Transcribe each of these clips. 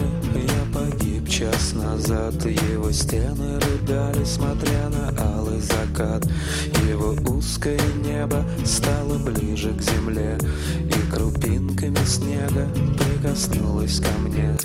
Я погиб час назад. Его стены рыдали, смотря на алый закат. Его узкое небо стало ближе к земле, и крупинками снега прикоснулось ко мне.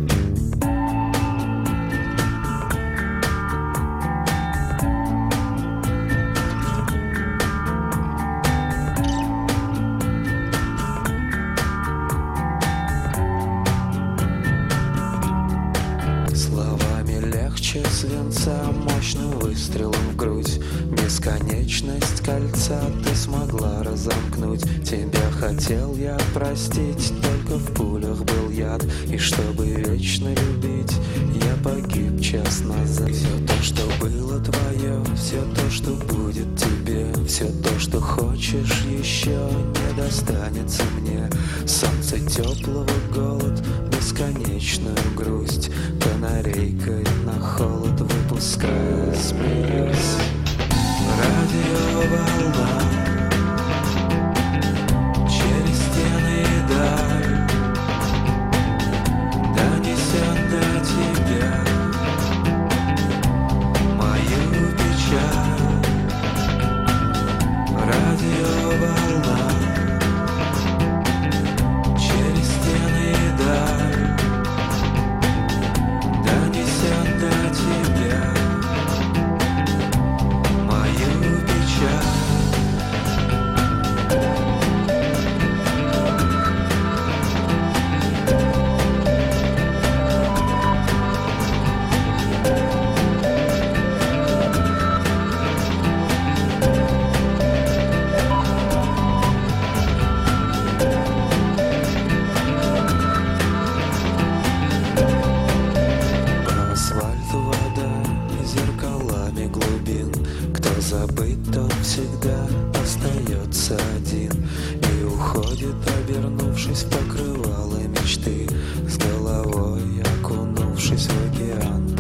Словами легче свинца, мощным выстрелом в грудь. Бесконечность кольца ты смогла разомкнуть. Тебя хотел я простить, только в пулях был яд. И чтобы вечно любить, я погиб час назад. Все то, что было твое, все то, что будет тебе, все то, что хочешь еще, не достанется мне. Солнце теплого голод, бесконечную грусть, канарейкой на холод выпуская, смеюсь. Радиоволна через стены и даль донесет до тебя мою печаль. Радиоволна через стены и даль донесет до тебя мою печаль. По асфальту вода зеркалами глубин. Кто забыт, тот всегда остается один и уходит, обернувшись в покрывало мечты, с головой окунувшись в океан.